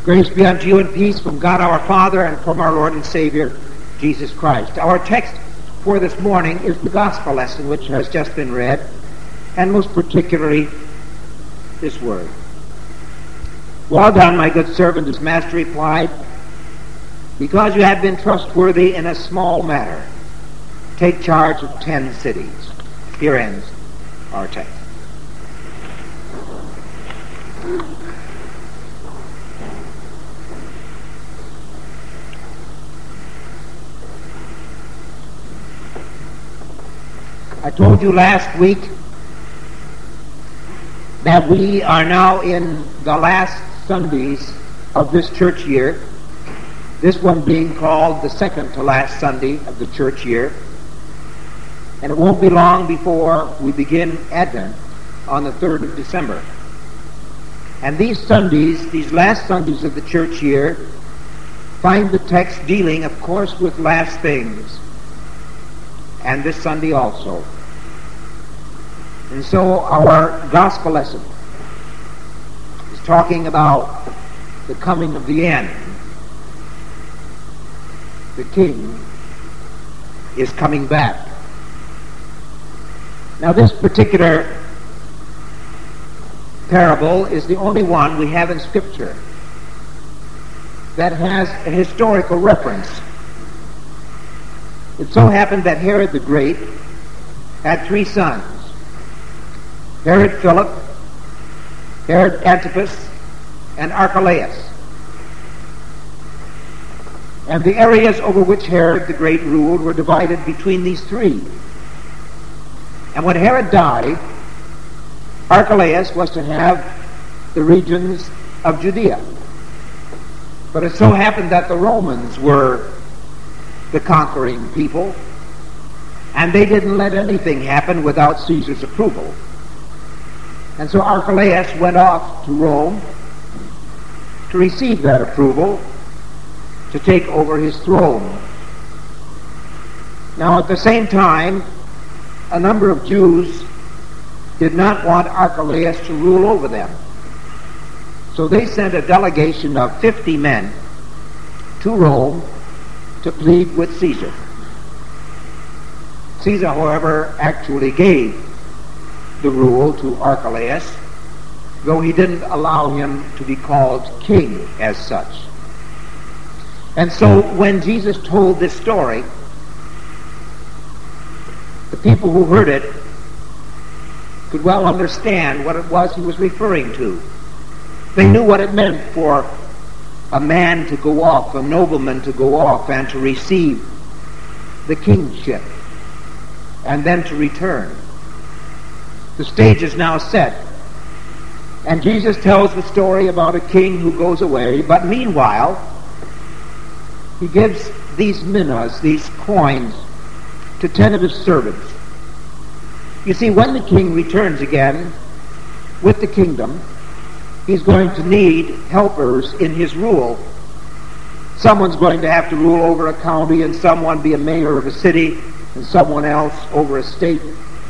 Grace be unto you and peace from God our Father and from our Lord and Savior, Jesus Christ. Our text for this morning is the gospel lesson which has just been read, and most particularly this word. Well done, my good servant, his master replied, because you have been trustworthy in a small matter, take charge of 10 cities. Here ends our text. I told you last week that we are now in the last Sundays of this church year, this one being called the second to last Sunday of the church year. And it won't be long before we begin Advent on the 3rd of December. And these Sundays, these last Sundays of the church year, find the text dealing, of course, with last things. And this Sunday also. And so our gospel lesson is talking about the coming of the end. The King is coming back. Now this particular parable is the only one we have in Scripture that has a historical reference. It so happened that Herod the Great had 3 sons. Herod Philip, Herod Antipas, and Archelaus. And the areas over which Herod the Great ruled were divided between these 3. And when Herod died, Archelaus was to have the regions of Judea. But it so happened that the Romans were the conquering people, and they didn't let anything happen without Caesar's approval. And so Archelaus went off to Rome to receive that approval to take over his throne. Now at the same time, a number of Jews did not want Archelaus to rule over them. So they sent a delegation of 50 men to Rome to plead with Caesar. Caesar, however, actually gave the rule to Archelaus, though he didn't allow him to be called king as such. And so when Jesus told this story, the people who heard it could well understand what it was he was referring to. They knew what it meant for a man to go off, a nobleman to go off and to receive the kingship and then to return. The stage is now set. And Jesus tells the story about a king who goes away, but meanwhile, he gives these minas, these coins, to 10 of his servants. You see, when the king returns again with the kingdom, he's going to need helpers in his rule. Someone's going to have to rule over a county, and someone be a mayor of a city, and someone else over a state.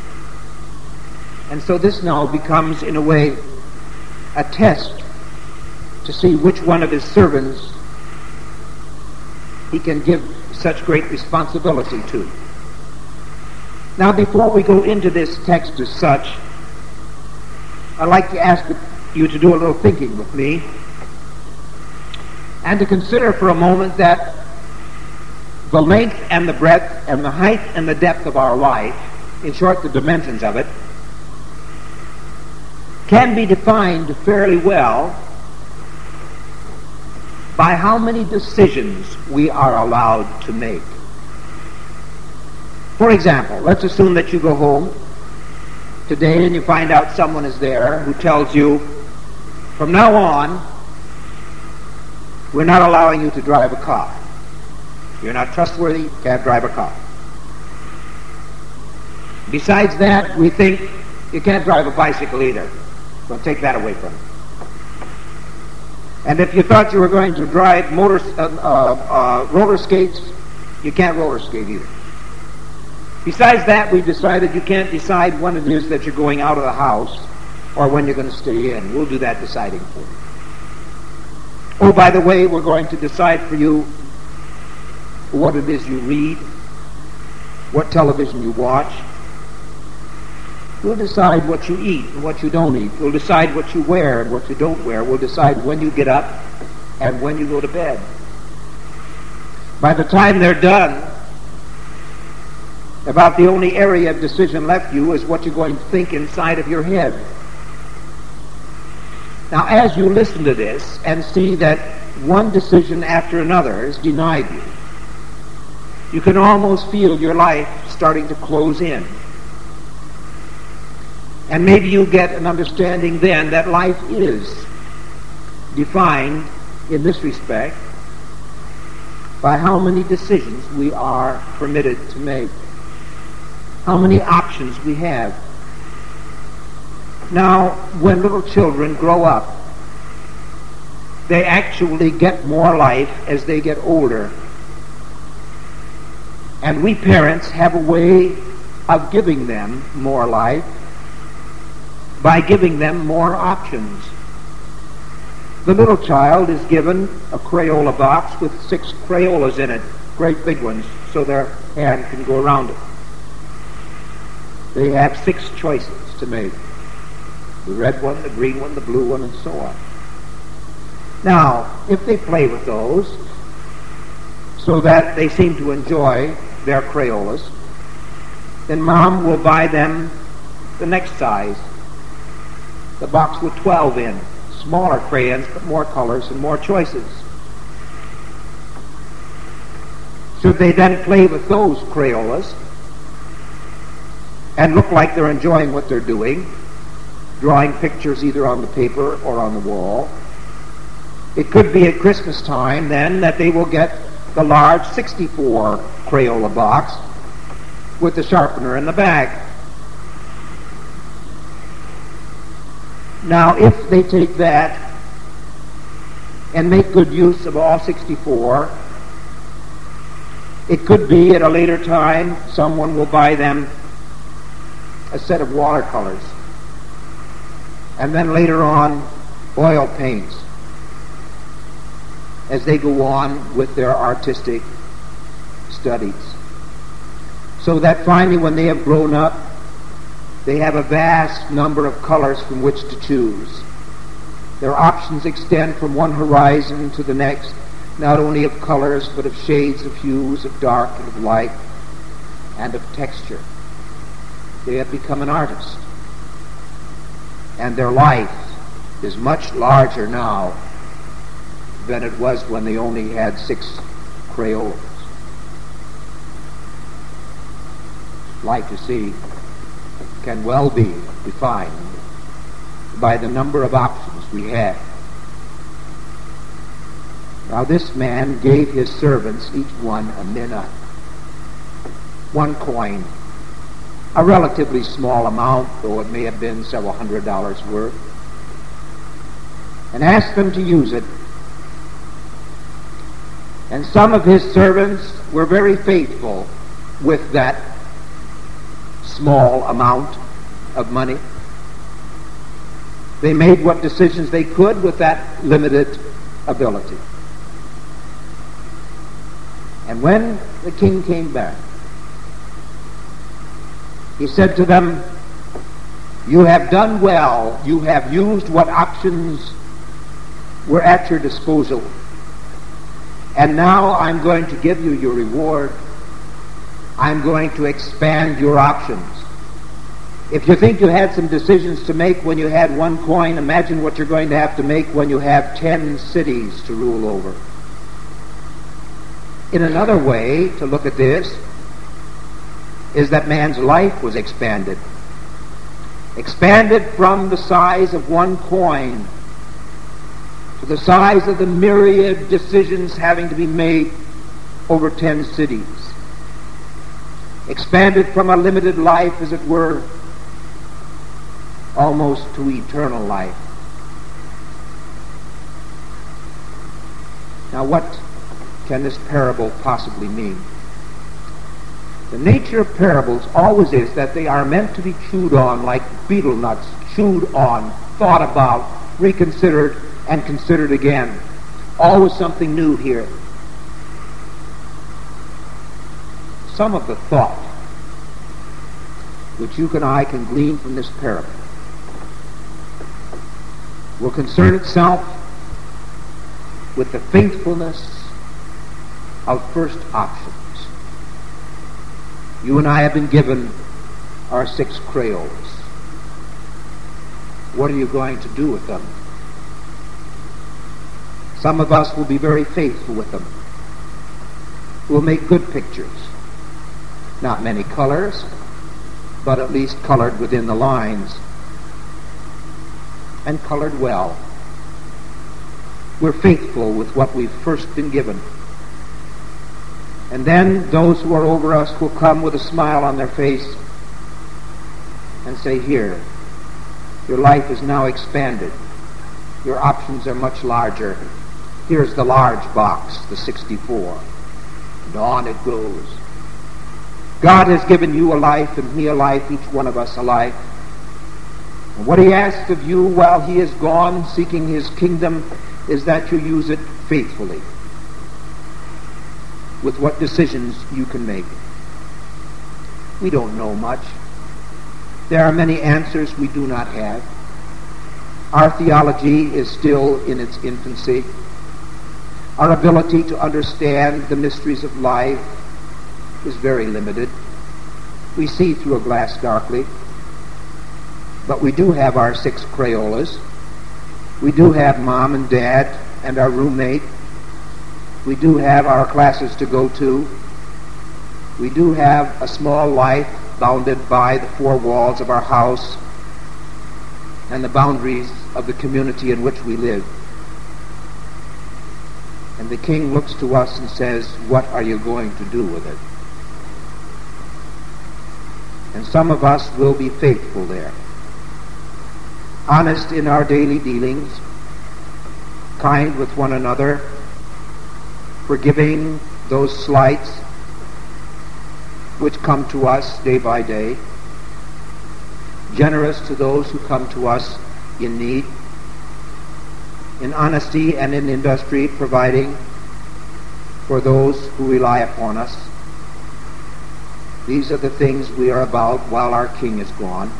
And so this now becomes, in a way, a test to see which one of his servants he can give such great responsibility to. Now, before we go into this text as such, I'd like to ask you to do a little thinking with me and to consider for a moment that the length and the breadth and the height and the depth of our life, in short, the dimensions of it, can be defined fairly well by how many decisions we are allowed to make. For example, let's assume that you go home today and you find out someone is there who tells you, from now on, we're not allowing you to drive a car. You're not trustworthy, you can't drive a car. Besides that, we think you can't drive a bicycle either. We'll take that away from you. And if you thought you were going to drive roller skates, you can't roller skate either. Besides that, we've decided you can't decide when it is that you're going out of the house or when you're going to stay in. We'll do that deciding for you. Oh, by the way, we're going to decide for you what it is you read, what television you watch. We'll decide what you eat and what you don't eat. We'll decide what you wear and what you don't wear. We'll decide when you get up and when you go to bed. By the time they're done, about the only area of decision left you is what you're going to think inside of your head. Now, as you listen to this and see that one decision after another is denied you, you can almost feel your life starting to close in. And maybe you get an understanding then that life is defined in this respect by how many decisions we are permitted to make, how many options we have. Now, when little children grow up, they actually get more life as they get older. And we parents have a way of giving them more life by giving them more options. The little child is given a Crayola box with 6 Crayolas in it, great big ones, so their hand can go around it. They have 6 choices to make. The red one, the green one, the blue one, and so on. Now, if they play with those so that they seem to enjoy their Crayolas, then Mom will buy them the next size, the box with 12 in, smaller crayons, but more colors and more choices. Should they then play with those Crayolas and look like they're enjoying what they're doing, drawing pictures either on the paper or on the wall, it could be at Christmas time then that they will get the large 64 Crayola box with the sharpener in the back. Now, if they take that and make good use of all 64, it could be at a later time someone will buy them a set of watercolors, and then later on oil paints as they go on with their artistic studies. So that finally when they have grown up, they have a vast number of colors from which to choose. Their options extend from one horizon to the next, not only of colors, but of shades, of hues, of dark and of light, and of texture. They have become an artist. And their life is much larger now than it was when they only had 6 Crayolas. Life, you see, can well be defined by the number of options we have. Now, this man gave his servants each one a mina, 1 coin, a relatively small amount, though it may have been several $100s worth, and asked them to use it. And some of his servants were very faithful with that small amount of money. They made what decisions they could with that limited ability. And when the king came back, he said to them, "You have done well. You have used what options were at your disposal. And now I'm going to give you your reward. I'm going to expand your options. If you think you had some decisions to make when you had 1 coin, imagine what you're going to have to make when you have 10 cities to rule over." In another way to look at this is that man's life was expanded. Expanded from the size of 1 coin to the size of the myriad decisions having to be made over 10 cities. Expanded from a limited life, as it were, almost to eternal life. Now, what can this parable possibly mean? The nature of parables always is that they are meant to be chewed on like betel nuts, chewed on, thought about, reconsidered, and considered again. Always something new here. Some of the thought which you and I can glean from this parable will concern itself with the faithfulness of first options. You and I have been given our 6 Crayolas. What are you going to do with them? Some of us will be very faithful with them. We'll make good pictures. Not many colors, but at least colored within the lines. And colored well. We're faithful with what we've first been given. And then those who are over us will come with a smile on their face and say, here, your life is now expanded. Your options are much larger. Here's the large box, the 64. And on it goes. God has given you a life and me a life, each one of us a life. And what he asks of you while he is gone seeking his kingdom is that you use it faithfully with what decisions you can make. We don't know much. There are many answers we do not have. Our theology is still in its infancy. Our ability to understand the mysteries of life is very limited. We see through a glass darkly. But we do have our 6 Crayolas. We do have Mom and Dad and our roommate. We do have our classes to go to. We do have a small life bounded by the 4 walls of our house and the boundaries of the community in which we live. And the King looks to us and says, what are you going to do with it? And some of us will be faithful there. Honest in our daily dealings, kind with one another, forgiving those slights which come to us day by day, generous to those who come to us in need, in honesty and in industry, providing for those who rely upon us. These are the things we are about while our King is gone.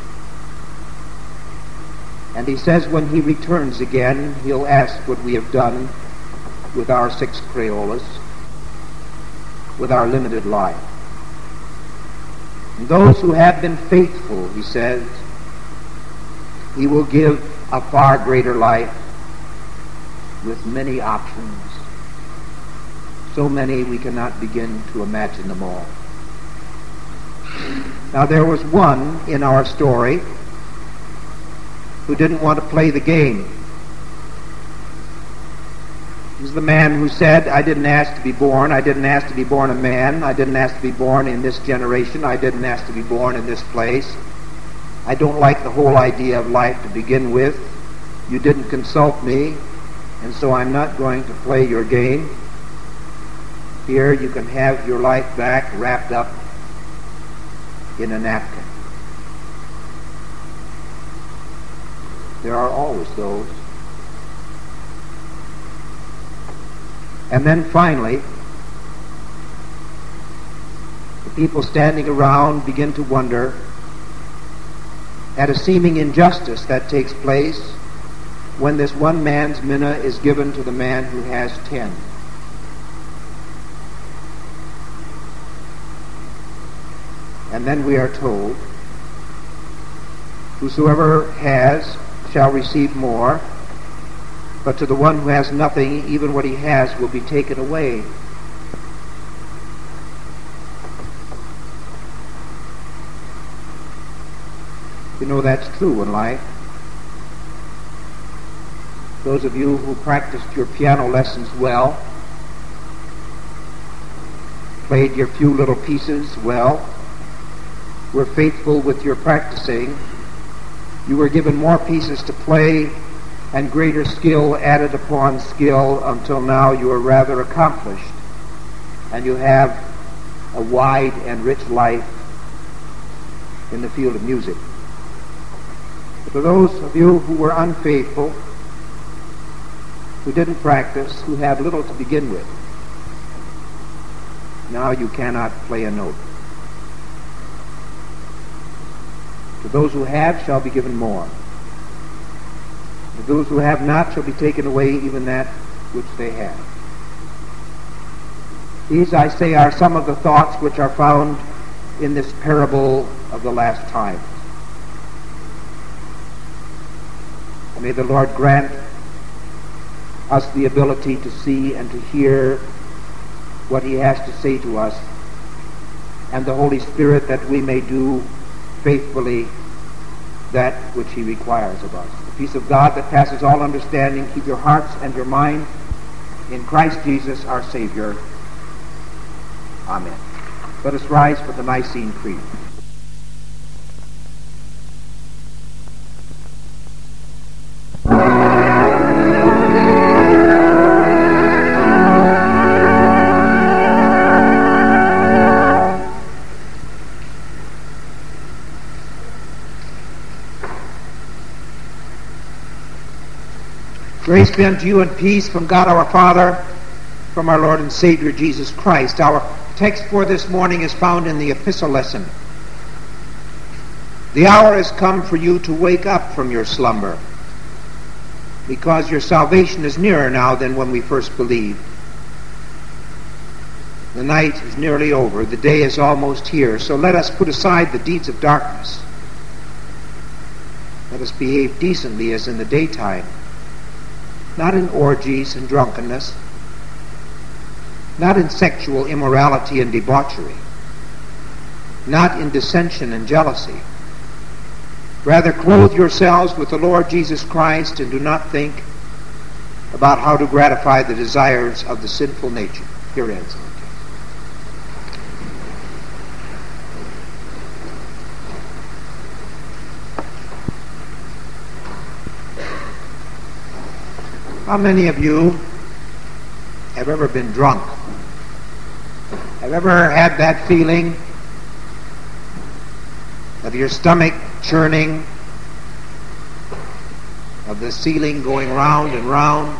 And he says when he returns again, he'll ask what we have done with our 6 Crayolas, with our limited life. And those who have been faithful, he says, he will give a far greater life with many options. So many we cannot begin to imagine them all. Now there was one in our story who didn't want to play the game. He was the man who said, I didn't ask to be born. I didn't ask to be born a man. I didn't ask to be born in this generation. I didn't ask to be born in this place. I don't like the whole idea of life to begin with. You didn't consult me, and so I'm not going to play your game. Here you can have your life back wrapped up in a napkin. There are always those. And then finally, the people standing around begin to wonder at a seeming injustice that takes place when this one man's mina is given to the man who has 10. And then we are told, whosoever has shall receive more, but to the one who has nothing, even what he has will be taken away. You know that's true in life. Those of you who practiced your piano lessons well, played your few little pieces well, were faithful with your practicing, you were given more pieces to play and greater skill added upon skill until now you are rather accomplished and you have a wide and rich life in the field of music. But for those of you who were unfaithful, who didn't practice, who have little to begin with. Now you cannot play a note. To those who have shall be given more. To those who have not shall be taken away even that which they have. These, I say, are some of the thoughts which are found in this parable of the last times. May the Lord grant us the ability to see and to hear what he has to say to us, and the Holy Spirit that we may do faithfully that which he requires of us. The peace of God that passes all understanding, keep your hearts and your minds in Christ Jesus our Savior. Amen. Let us rise for the Nicene Creed. Grace be unto you and peace from God our Father, from our Lord and Savior Jesus Christ. Our text for this morning is found in the epistle lesson. The hour has come for you to wake up from your slumber, because your salvation is nearer now than when we first believed. The night is nearly over, the day is almost here, so let us put aside the deeds of darkness. Let us behave decently as in the daytime, not in orgies and drunkenness, not in sexual immorality and debauchery, not in dissension and jealousy. Rather, clothe yourselves with the Lord Jesus Christ, and do not think about how to gratify the desires of the sinful nature. Here ends it. How many of you have ever been drunk? Have ever had that feeling of your stomach churning, of the ceiling going round and round?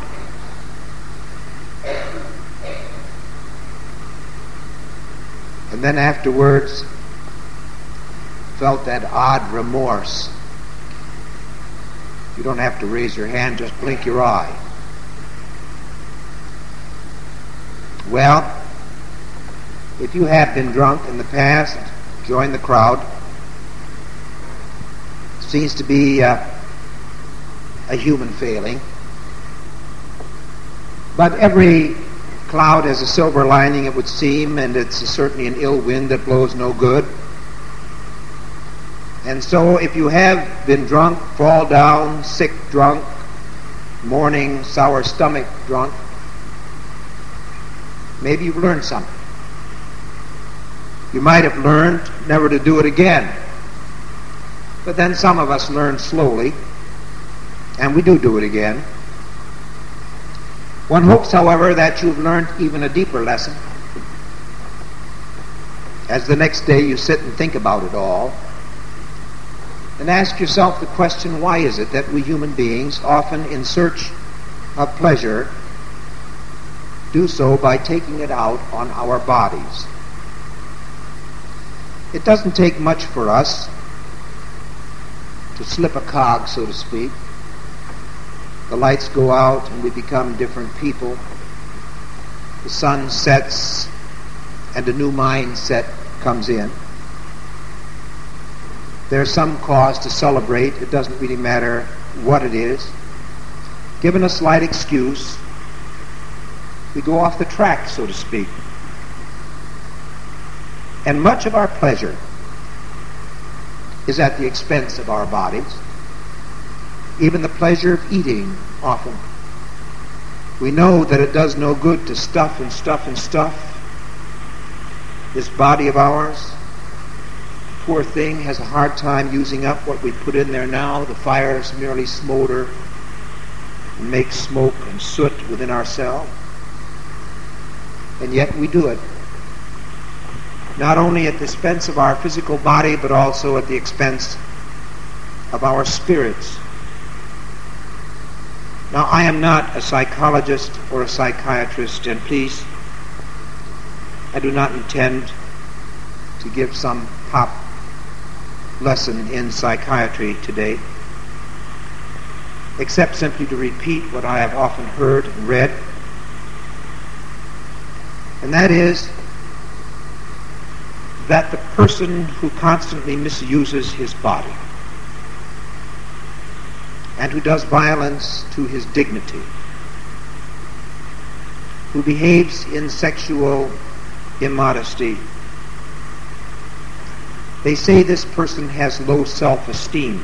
And then afterwards felt that odd remorse. You don't have to raise your hand, just blink your eye. Well, if you have been drunk in the past, join the crowd. Seems to be a human failing. But every cloud has a silver lining, it would seem, and it's certainly an ill wind that blows no good. And so if you have been drunk, fall down, sick drunk, morning, sour stomach drunk, maybe you've learned something. You might have learned never to do it again. But then some of us learn slowly, and we do it again. One hopes, however, that you've learned even a deeper lesson as the next day you sit and think about it all, and ask yourself the question, why is it that we human beings, often in search of pleasure, do so by taking it out on our bodies? It doesn't take much for us to slip a cog, so to speak. The lights go out and we become different people. The sun sets and a new mindset comes in. There's some cause to celebrate. It doesn't really matter what it is. Given a slight excuse, we go off the track, so to speak. And much of our pleasure is at the expense of our bodies. Even the pleasure of eating, often. We know that it does no good to stuff and stuff and stuff this body of ours. Poor thing has a hard time using up what we put in there now. The fires merely smolder and make smoke and soot within ourselves. And yet we do it. Not only at the expense of our physical body, but also at the expense of our spirits. Now, I am not a psychologist or a psychiatrist, and please, I do not intend to give some pop lesson in psychiatry today, except simply to repeat what I have often heard and read, and that is that the person who constantly misuses his body and who does violence to his dignity, who behaves in sexual immodesty, they say this person has low self-esteem.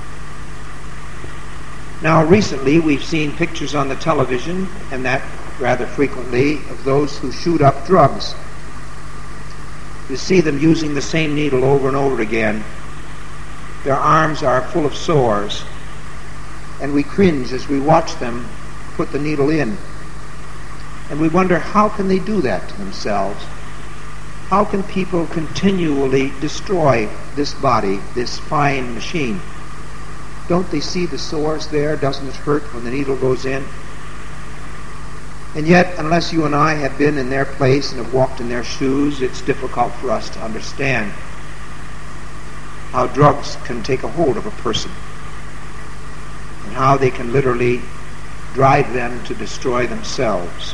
Now, recently we've seen pictures on the television, and that rather frequently, of those who shoot up drugs. You see them using the same needle over and over again. Their arms are full of sores, and we cringe as we watch them put the needle in. And we wonder, how can they do that to themselves? How can people continually destroy this body, this fine machine? Don't they see the sores there? Doesn't it hurt when the needle goes in? And yet, unless you and I have been in their place and have walked in their shoes, it's difficult for us to understand how drugs can take a hold of a person and how they can literally drive them to destroy themselves.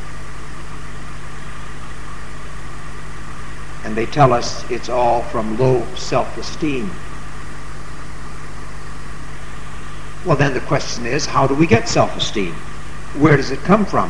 And they tell us it's all from low self-esteem. Well, then the question is, how do we get self-esteem? Where does it come from?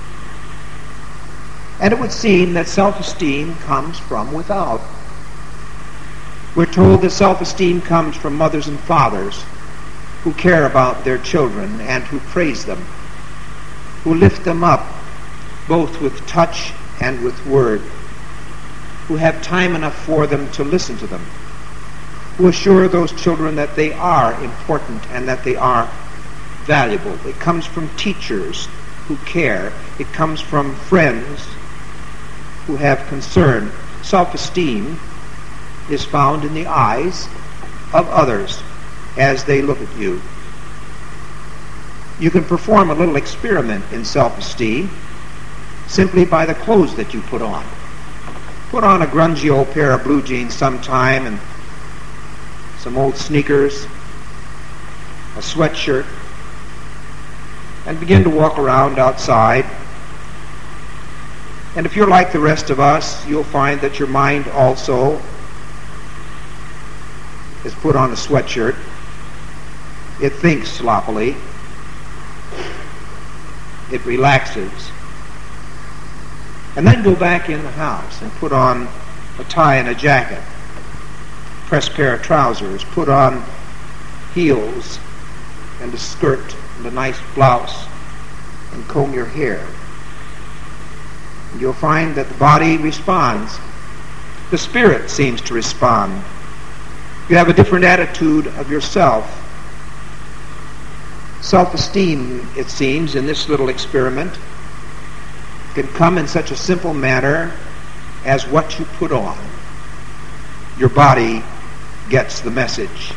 And it would seem that self-esteem comes from without. We're told that self-esteem comes from mothers and fathers who care about their children and who praise them, who lift them up both with touch and with word, who have time enough for them to listen to them, who assure those children that they are important and that they are valuable. It comes from teachers who care. It comes from friends who have concern. Self-esteem is found in the eyes of others as they look at you. You can perform a little experiment in self-esteem simply by the clothes that you put on. Put on a grungy old pair of blue jeans sometime and some old sneakers, a sweatshirt, and begin to walk around outside. And if you're like the rest of us, you'll find that your mind also is put on a sweatshirt. It thinks sloppily. It relaxes. And then go back in the house and put on a tie and a jacket, press pair of trousers, put on heels and a skirt and a nice blouse, and comb your hair. And you'll find that the body responds. The spirit seems to respond. You have a different attitude of yourself. Self-esteem, it seems, in this little experiment can come in such a simple manner as what you put on. Your body gets the message.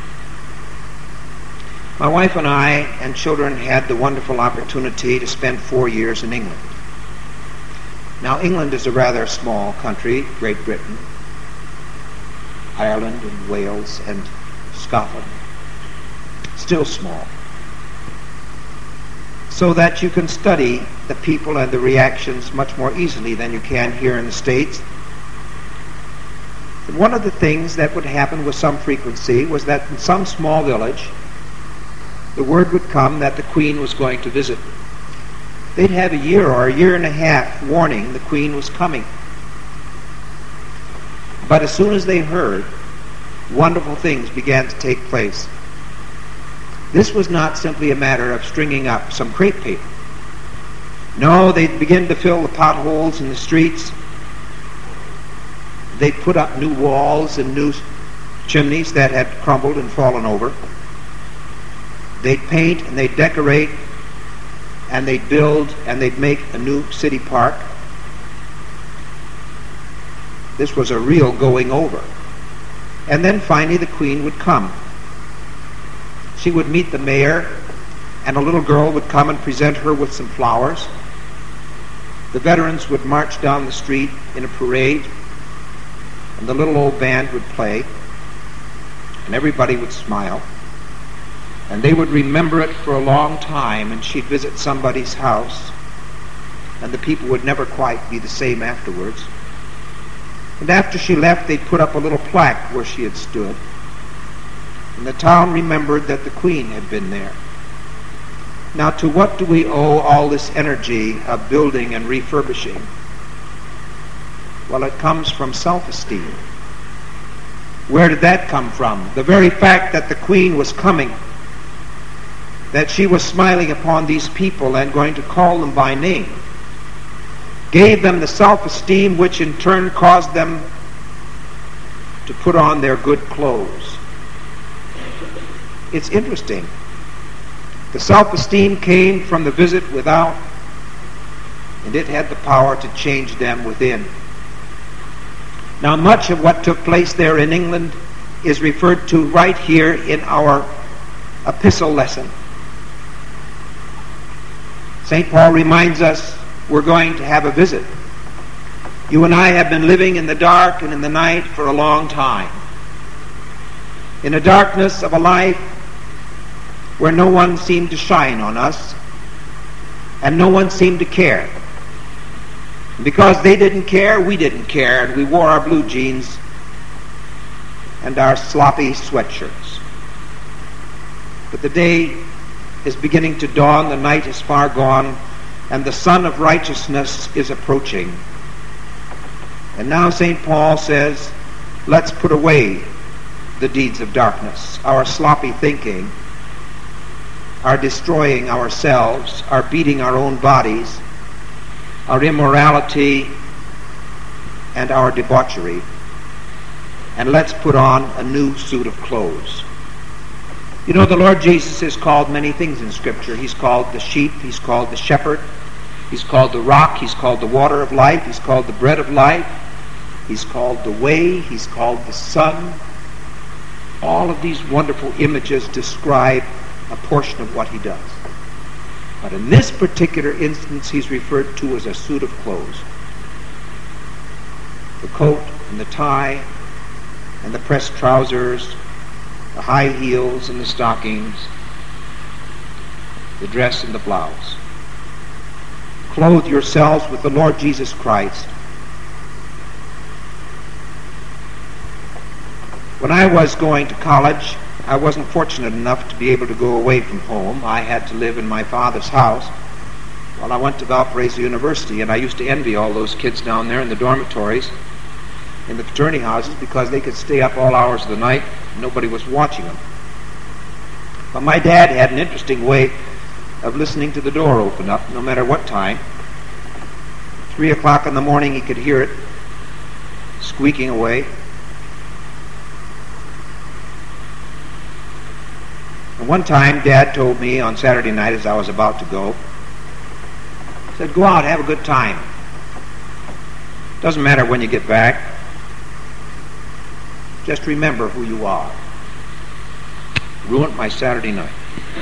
My wife and I and children had the wonderful opportunity to spend 4 years in England. Now, England is a rather small country, Great Britain, Ireland and Wales and Scotland. Still small. So that you can study the people and the reactions much more easily than you can here in the States. And one of the things that would happen with some frequency was that in some small village, the word would come that the Queen was going to visit. They'd have a year or a year and a half warning the Queen was coming. But as soon as they heard, wonderful things began to take place. This was not simply a matter of stringing up some crepe paper. No, they'd begin to fill the potholes in the streets. They'd put up new walls and new chimneys that had crumbled and fallen over. They'd paint and they'd decorate and they'd build and they'd make a new city park. This was a real going over. And then finally the Queen would come. She would meet the mayor and a little girl would come and present her with some flowers. The veterans would march down the street in a parade, and the little old band would play, and everybody would smile, and they would remember it for a long time, and she'd visit somebody's house, and the people would never quite be the same afterwards. And after she left, they'd put up a little plaque where she had stood, and the town remembered that the Queen had been there. Now, to what do we owe all this energy of building and refurbishing? Well, it comes from self-esteem. Where did that come from? The very fact that the Queen was coming, that she was smiling upon these people and going to call them by name, gave them the self-esteem which in turn caused them to put on their good clothes. It's interesting. The self-esteem came from the visit without, and it had the power to change them within. Now, much of what took place there in England is referred to right here in our epistle lesson. St. Paul reminds us we're going to have a visit. You and I have been living in the dark and in the night for a long time. In the darkness of a life where no one seemed to shine on us and no one seemed to care. And because they didn't care, we didn't care, and we wore our blue jeans and our sloppy sweatshirts. But the day is beginning to dawn, the night is far gone, and the sun of righteousness is approaching. And now St. Paul says, let's put away the deeds of darkness, our sloppy thinking, our destroying ourselves, our beating our own bodies, our immorality, and our debauchery. And let's put on a new suit of clothes. You know, the Lord Jesus is called many things in Scripture. He's called the sheep, he's called the shepherd, he's called the rock, he's called the water of life, he's called the bread of life, he's called the way, he's called the sun. All of these wonderful images describe a portion of what he does. But in this particular instance, he's referred to as a suit of clothes. The coat and the tie and the pressed trousers, the high heels and the stockings, the dress and the blouse. Clothe yourselves with the Lord Jesus Christ. When I was going to college, I wasn't fortunate enough to be able to go away from home. I had to live in my father's house while I went to Valparaiso University, and I used to envy all those kids down there in the dormitories, in the fraternity houses, because they could stay up all hours of the night and nobody was watching them. But my dad had an interesting way of listening to the door open up no matter what time. 3 o'clock in the morning he could hear it squeaking away. And one time Dad told me on Saturday night as I was about to go, he said, go out, have a good time. Doesn't matter when you get back. Just remember who you are. Ruined my Saturday night.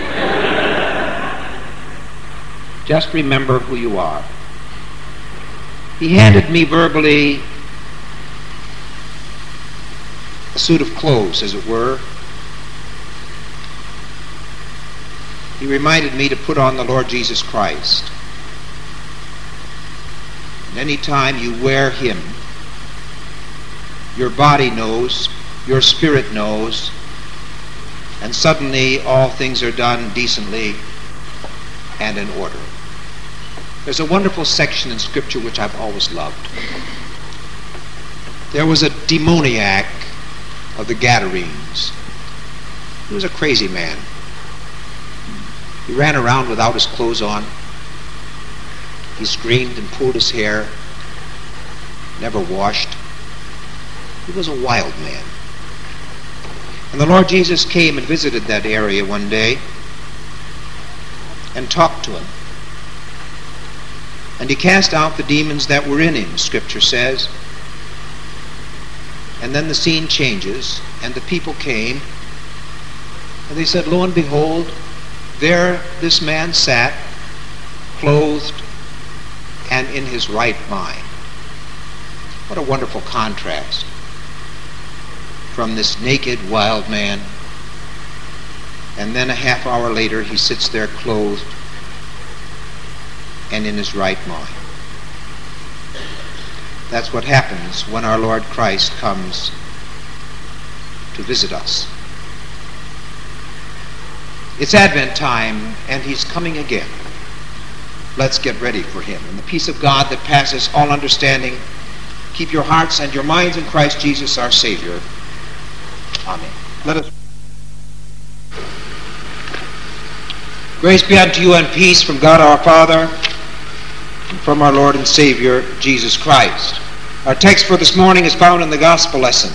Just remember who you are. He handed me verbally a suit of clothes, as it were. He reminded me to put on the Lord Jesus Christ. And any time you wear him, your body knows, your spirit knows, and suddenly all things are done decently and in order. There's a wonderful section in Scripture which I've always loved. There was a demoniac of the Gadarenes. He was a crazy man. He ran around without his clothes on. He screamed and pulled his hair, never washed. He was a wild man. And the Lord Jesus came and visited that area one day and talked to him. And he cast out the demons that were in him, Scripture says. And then the scene changes, and the people came, and they said, lo and behold, There this man sat, clothed and in his right mind. What a wonderful contrast from this naked, wild man. And then a half hour later, he sits there clothed and in his right mind. That's what happens when our Lord Christ comes to visit us. It's Advent time, and he's coming again. Let's get ready for him. And the peace of God that passes all understanding, keep your hearts and your minds in Christ Jesus our Savior. Amen. Let us. Grace be unto you and peace from God our Father and from our Lord and Savior Jesus Christ. Our text for this morning is found in the gospel lesson.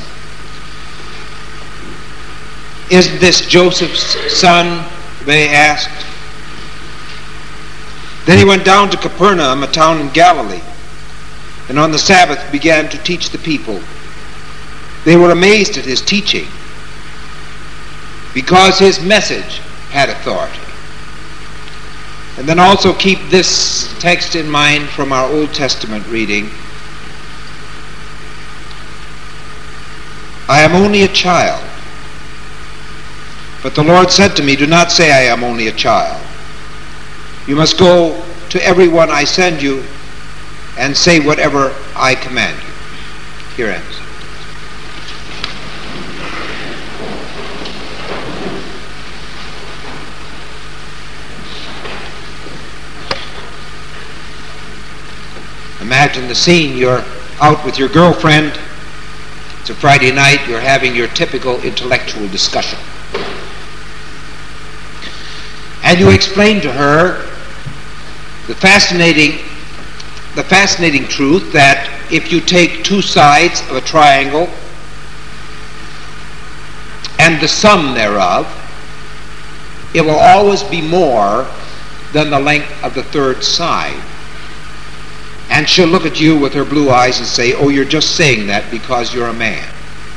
Isn't this Joseph's son? They asked. Then he went down to Capernaum, a town in Galilee, and on the Sabbath began to teach the people. They were amazed at his teaching, because his message had authority. And then also keep this text in mind from our Old Testament reading. I am only a child. But the Lord said to me, do not say I am only a child. You must go to everyone I send you and say whatever I command you. Here ends. Imagine the scene. You're out with your girlfriend. It's a Friday night. You're having your typical intellectual discussion. And you explain to her the fascinating truth that if you take two sides of a triangle and the sum thereof, it will always be more than the length of the third side. And she'll look at you with her blue eyes and say, oh, you're just saying that because you're a man.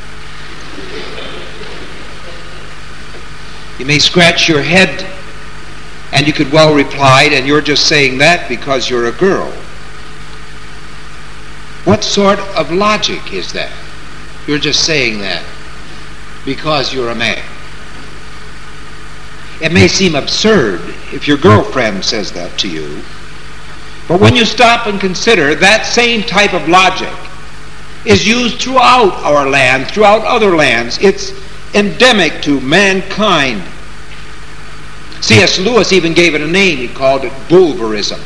You may scratch your head and you could well reply, and you're just saying that because you're a girl. What sort of logic is that? You're just saying that because you're a man. It may seem absurd if your girlfriend says that to you, but when you stop and consider, that same type of logic is used throughout our land, throughout other lands. It's endemic to mankind. C.S. Lewis even gave it a name. He called it Bulverism.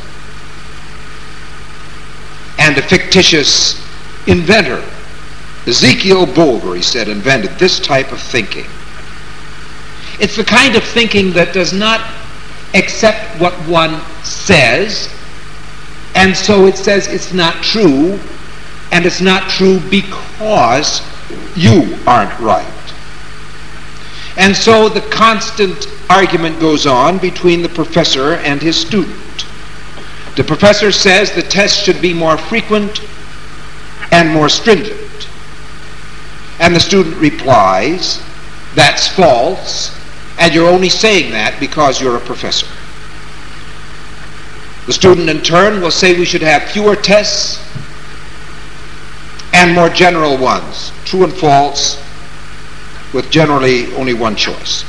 And a fictitious inventor, Ezekiel Bulver, he said, invented this type of thinking. It's the kind of thinking that does not accept what one says, and so it says it's not true, and it's not true because you aren't right. And so the constant argument goes on between the professor and his student. The professor says the test should be more frequent and more stringent. And the student replies, that's false, and you're only saying that because you're a professor. The student in turn will say we should have fewer tests and more general ones, true and false, with generally only one choice.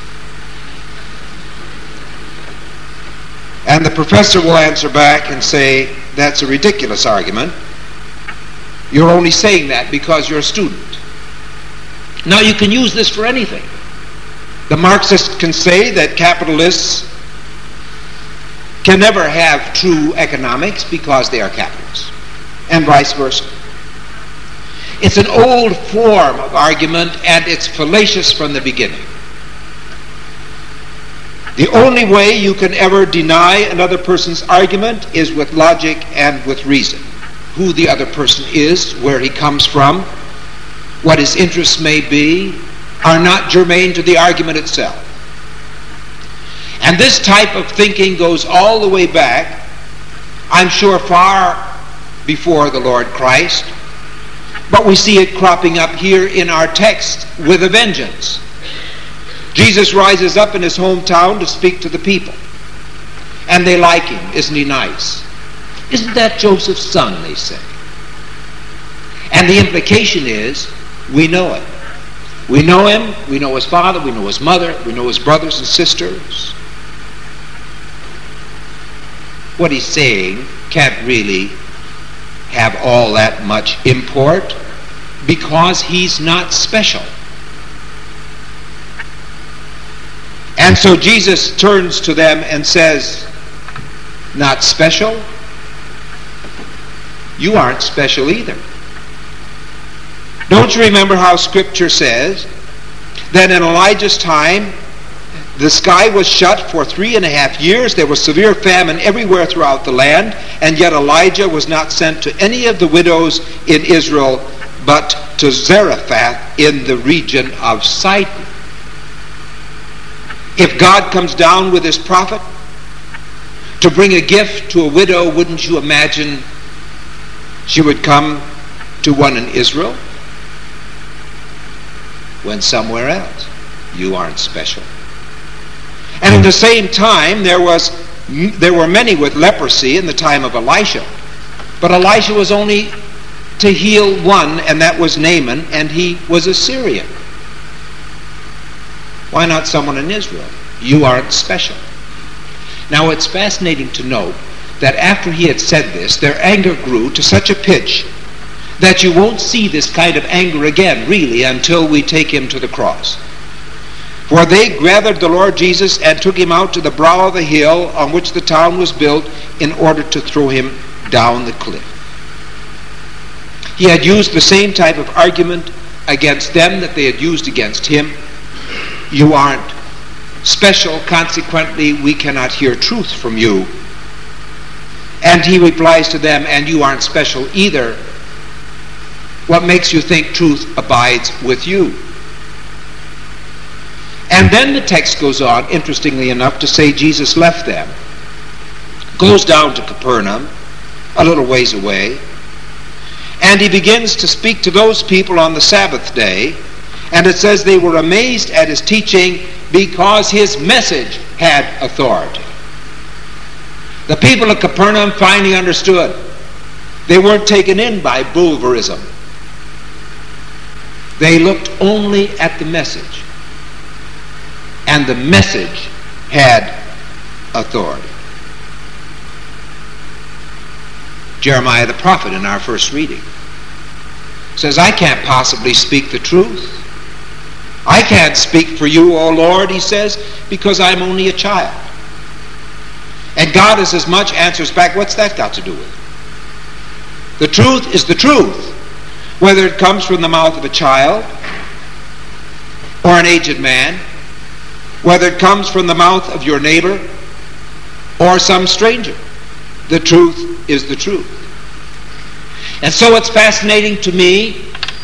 And the professor will answer back and say, that's a ridiculous argument. You're only saying that because you're a student. Now you can use this for anything. The Marxist can say that capitalists can never have true economics because they are capitalists, and vice versa. It's an old form of argument, and it's fallacious from the beginning. The only way you can ever deny another person's argument is with logic and with reason. Who the other person is, where he comes from, what his interests may be, are not germane to the argument itself. And this type of thinking goes all the way back, I'm sure far before the Lord Christ, but we see it cropping up here in our text with a vengeance. Jesus rises up in his hometown to speak to the people. And they like him. Isn't he nice? Isn't that Joseph's son, they say. And the implication is, we know it. We know him, we know his father, we know his mother, we know his brothers and sisters. What he's saying can't really have all that much import because he's not special. And so Jesus turns to them and says, not special? You aren't special either. Don't you remember how Scripture says that in Elijah's time the sky was shut for 3.5 years. There was severe famine everywhere throughout the land, and yet Elijah was not sent to any of the widows in Israel but to Zarephath in the region of Sidon. If God comes down with his prophet to bring a gift to a widow, wouldn't you imagine she would come to one in Israel? When somewhere else, you aren't special. And at the same time, there were many with leprosy in the time of Elisha. But Elisha was only to heal one, and that was Naaman, and he was a Syrian. Why not someone in Israel? You aren't special. Now it's fascinating to note that after he had said this, their anger grew to such a pitch that you won't see this kind of anger again, really, until we take him to the cross. For they gathered the Lord Jesus and took him out to the brow of the hill on which the town was built in order to throw him down the cliff. He had used the same type of argument against them that they had used against him. You aren't special, consequently we cannot hear truth from you. And he replies to them, and you aren't special either. What makes you think truth abides with you? And then the text goes on, interestingly enough, to say Jesus left them, goes down to Capernaum, a little ways away, and he begins to speak to those people on the Sabbath day, and it says they were amazed at his teaching because his message had authority. The people of Capernaum finally understood. They weren't taken in by Bulverism. They looked only at the message. And the message had authority. Jeremiah the prophet in our first reading says, I can't possibly speak the truth. I can't speak for you, O Lord, he says, because I'm only a child. And God is as much answers back, what's that got to do with it? The truth is the truth, whether it comes from the mouth of a child or an aged man, whether it comes from the mouth of your neighbor or some stranger. The truth is the truth. And so it's fascinating to me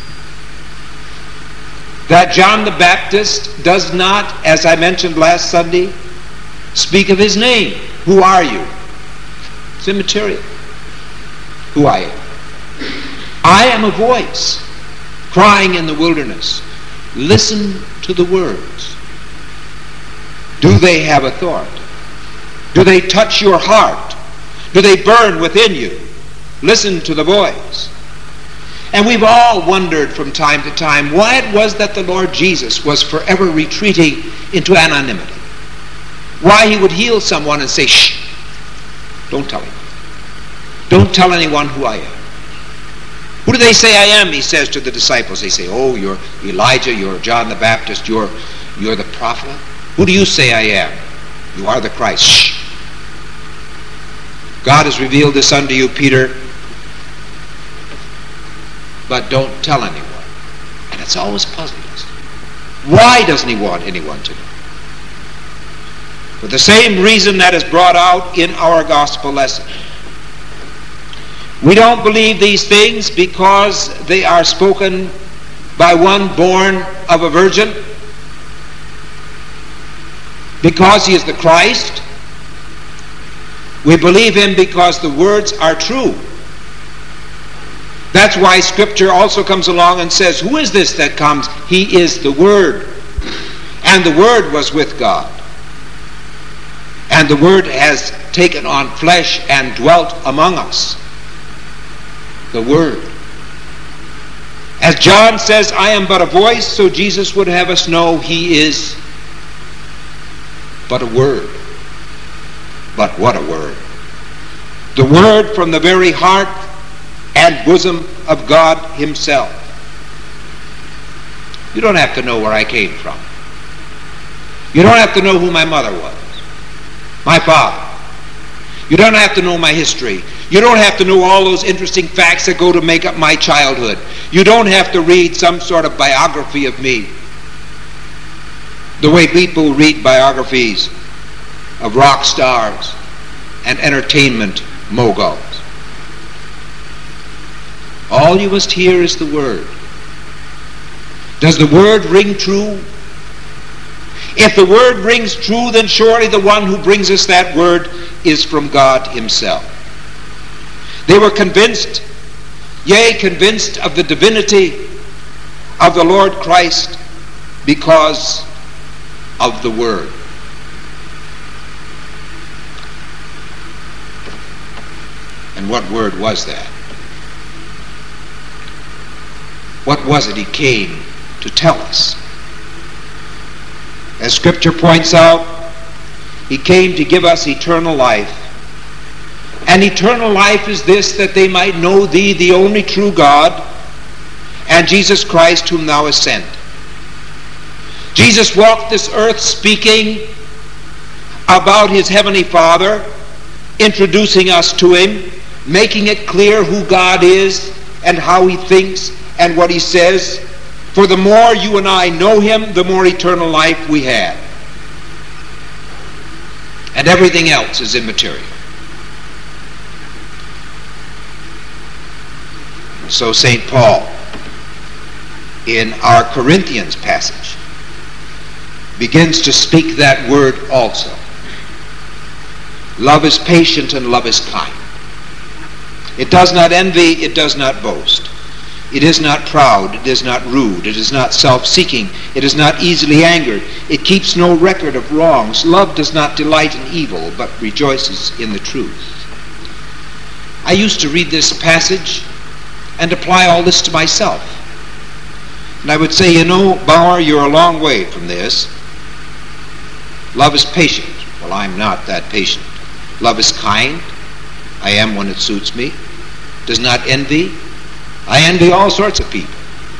that John the Baptist does not, as I mentioned last Sunday, speak of his name. Who are you? It's immaterial. Who I am. I am a voice crying in the wilderness. Listen to the words. Do they have authority? Do they touch your heart? Do they burn within you? Listen to the voice. And we've all wondered from time to time why it was that the Lord Jesus was forever retreating into anonymity. Why he would heal someone and say, shh, don't tell him. Don't tell anyone who I am. Who do they say I am? He says to the disciples. They say, oh, you're Elijah, you're John the Baptist, you're the prophet. Who do you say I am? You are the Christ. Shh. God has revealed this unto you, Peter, but don't tell anyone. And it's always puzzled us. Why doesn't he want anyone to know? For the same reason that is brought out in our gospel lesson. We don't believe these things because they are spoken by one born of a virgin, because he is the Christ. We believe him because the words are true. That's why Scripture also comes along and says, who is this that comes? He is the Word. And the Word was with God. And the Word has taken on flesh and dwelt among us. The Word. As John says, I am but a voice, so Jesus would have us know he is but a Word. But what a Word. The Word from the very heart and bosom of God himself. You don't have to know where I came from. You don't have to know who my mother was, my father. You don't have to know my history. You don't have to know all those interesting facts that go to make up my childhood. You don't have to read some sort of biography of me, the way people read biographies of rock stars and entertainment moguls. All you must hear is the Word. Does the Word ring true? If the Word rings true, then surely the one who brings us that Word is from God himself. They were convinced, yea, convinced of the divinity of the Lord Christ because of the Word. And what Word was that? What was it he came to tell us? As Scripture points out, he came to give us eternal life. And eternal life is this, that they might know thee, the only true God, and Jesus Christ, whom thou hast sent. Jesus walked this earth speaking about his heavenly Father, introducing us to him, making it clear who God is and how he thinks and what he says. For the more you and I know him, the more eternal life we have. And everything else is immaterial. So St. Paul, in our Corinthians passage, begins to speak that word also. Love is patient and love is kind. It does not envy, it does not boast. It is not proud, it is not rude, it is not self-seeking, it is not easily angered, it keeps no record of wrongs. Love does not delight in evil, but rejoices in the truth. I used to read this passage and apply all this to myself. And I would say, Bauer, you're a long way from this. Love is patient. Well, I'm not that patient. Love is kind. I am when it suits me. Does not envy. I envy all sorts of people.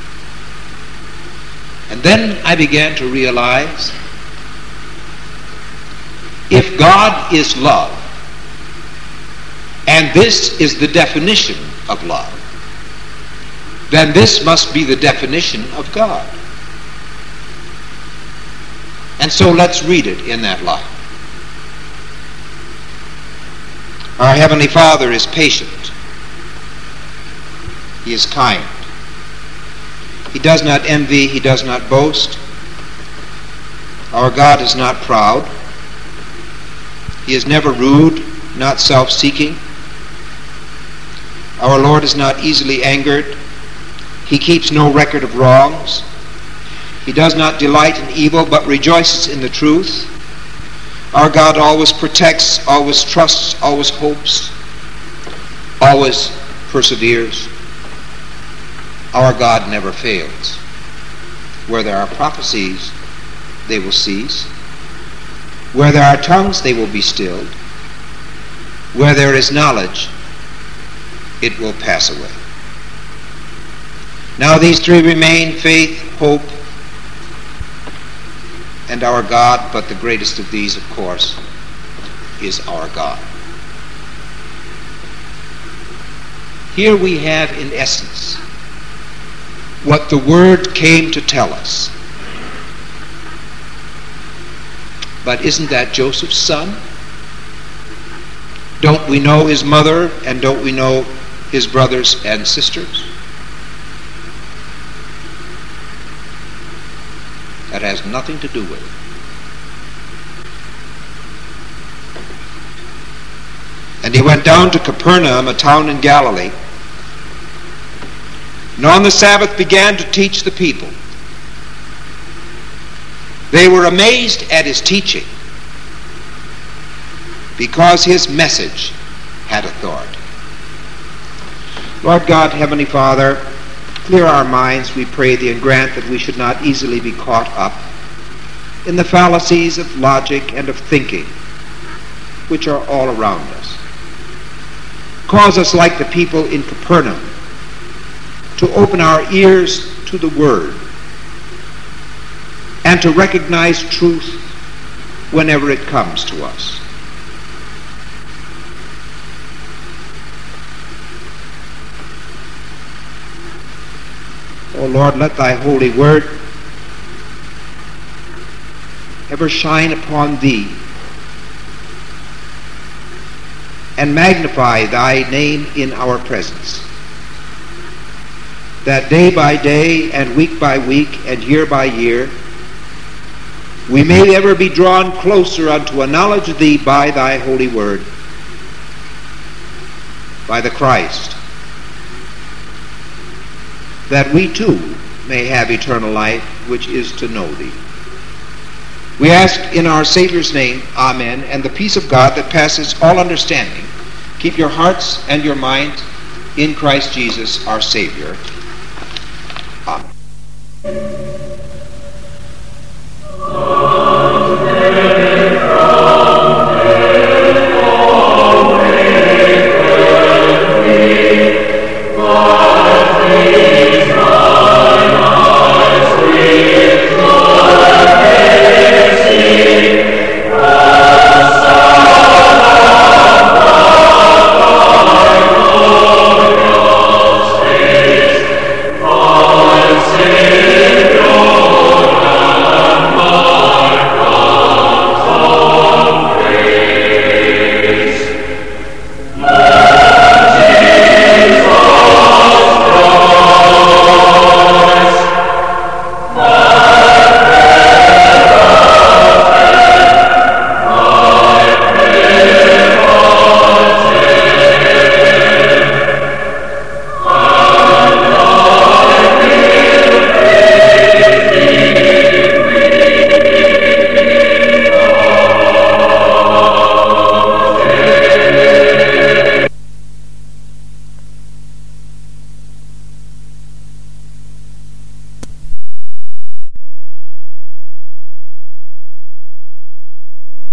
And then I began to realize, if God is love, and this is the definition of love, then this must be the definition of God. And so let's read it in that light. Our Heavenly Father is patient. He is kind. He does not envy. He does not boast. Our God is not proud. He is never rude, not self-seeking. Our Lord is not easily angered. He keeps no record of wrongs. He does not delight in evil, but rejoices in the truth. Our God always protects, always trusts, always hopes, always perseveres. Our God never fails. Where there are prophecies, they will cease. Where there are tongues, they will be stilled. Where there is knowledge, it will pass away. Now these three remain: faith, hope, and our God, but the greatest of these, of course, is our God. Here we have, in essence, what the Word came to tell us. But isn't that Joseph's son? Don't we know his mother, and don't we know his brothers and sisters? That has nothing to do with it. And he went down to Capernaum, a town in Galilee, and on the Sabbath began to teach the people. They were amazed at his teaching, because his message had authority. Lord God, Heavenly Father, clear our minds, we pray thee, and grant that we should not easily be caught up in the fallacies of logic and of thinking, which are all around us. Cause us, like the people in Capernaum, to open our ears to the Word and to recognize truth whenever it comes to us. O Lord, let thy holy word ever shine upon thee and magnify thy name in our presence, that day by day and week by week and year by year we may ever be drawn closer unto a knowledge of thee by thy holy word, by the Christ, that we too may have eternal life, which is to know thee. We ask in our Savior's name, amen, and the peace of God that passes all understanding keep your hearts and your minds in Christ Jesus our Savior.